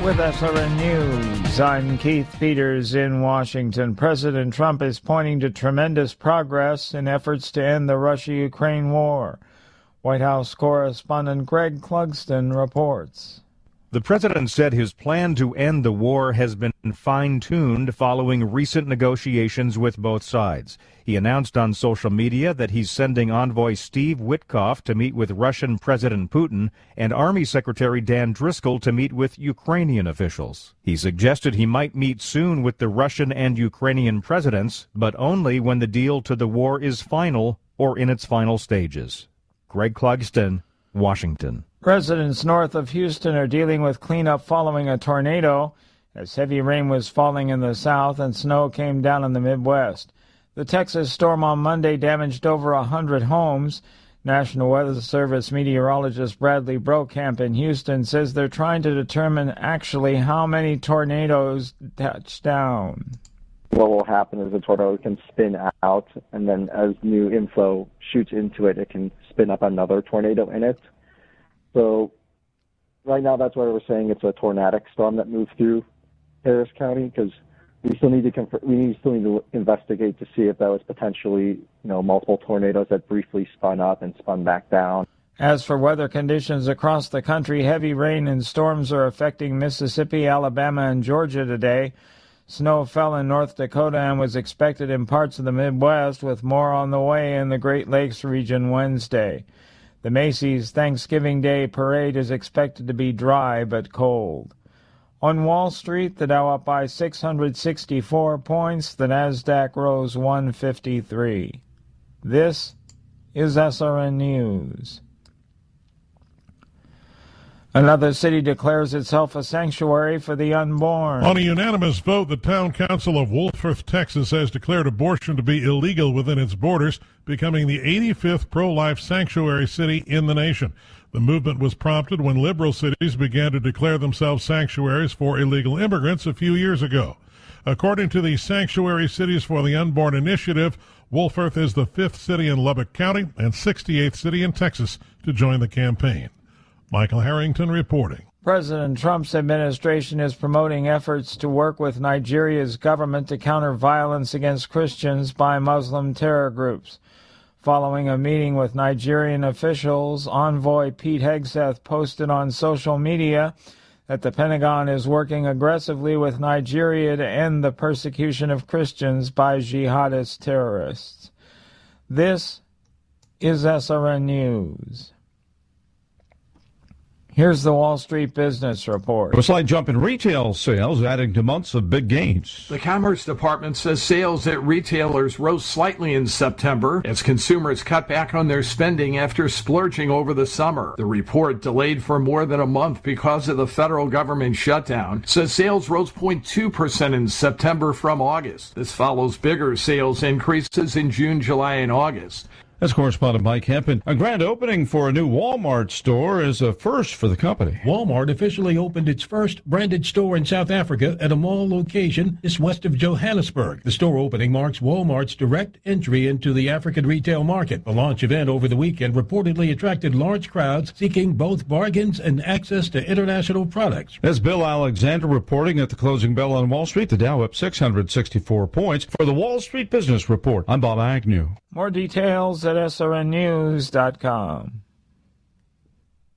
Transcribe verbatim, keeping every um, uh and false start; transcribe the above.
With S R N News, I'm Keith Peters in Washington. President Trump is pointing to tremendous progress in efforts to end the Russia-Ukraine war. White House correspondent Greg Clugston reports. The president said his plan to end the war has been fine-tuned following recent negotiations with both sides. He announced on social media that he's sending envoy Steve Witkoff to meet with Russian President Putin and Army Secretary Dan Driscoll to meet with Ukrainian officials. He suggested he might meet soon with the Russian and Ukrainian presidents, but only when the deal to the war is final or in its final stages. Greg Clugston, Washington. Residents north of Houston are dealing with cleanup following a tornado, as heavy rain was falling in the south and snow came down in the Midwest. The Texas storm on Monday damaged over a hundred homes. National Weather Service meteorologist Bradley Brokamp in Houston says they're trying to determine actually how many tornadoes touched down. What will happen is the tornado can spin out, and then as new inflow shoots into it, it can spin up another tornado in it. So right now, that's why we're saying it's a tornadic storm that moved through Harris County, because we still need to conf- we still need to investigate to see if that was potentially, you know, multiple tornadoes that briefly spun up and spun back down. As for weather conditions across the country, heavy rain and storms are affecting Mississippi, Alabama, and Georgia today. Snow fell in North Dakota and was expected in parts of the Midwest, with more on the way in the Great Lakes region Wednesday. The Macy's Thanksgiving Day Parade is expected to be dry but cold. On Wall Street, the Dow up by six hundred sixty-four points, the Nasdaq rose one fifty-three. This is S R N News. Another city declares itself a sanctuary for the unborn. On a unanimous vote, the town council of Wolfforth, Texas, has declared abortion to be illegal within its borders, becoming the eighty-fifth pro-life sanctuary city in the nation. The movement was prompted when liberal cities began to declare themselves sanctuaries for illegal immigrants a few years ago. According to the Sanctuary Cities for the Unborn Initiative, Wolfforth is the fifth city in Lubbock County and sixty-eighth city in Texas to join the campaign. Michael Harrington reporting. President Trump's administration is promoting efforts to work with Nigeria's government to counter violence against Christians by Muslim terror groups. Following a meeting with Nigerian officials, envoy Pete Hegseth posted on social media that the Pentagon is working aggressively with Nigeria to end the persecution of Christians by jihadist terrorists. This is S R N News. Here's the Wall Street Business Report. A slight jump in retail sales, adding to months of big gains. The Commerce Department says sales at retailers rose slightly in September as consumers cut back on their spending after splurging over the summer. The report, delayed for more than a month because of the federal government shutdown, says sales rose zero point two percent in September from August. This follows bigger sales increases in June, July, and August. That's correspondent Mike Hempen. A grand opening for a new Walmart store is a first for the company. Walmart officially opened its first branded store in South Africa at a mall location just west of Johannesburg. The store opening marks Walmart's direct entry into the African retail market. The launch event over the weekend reportedly attracted large crowds seeking both bargains and access to international products. As Bill Alexander reporting at the closing bell on Wall Street, the Dow up six hundred sixty-four points. For the Wall Street Business Report, I'm Bob Agnew. More details at S R N news dot com.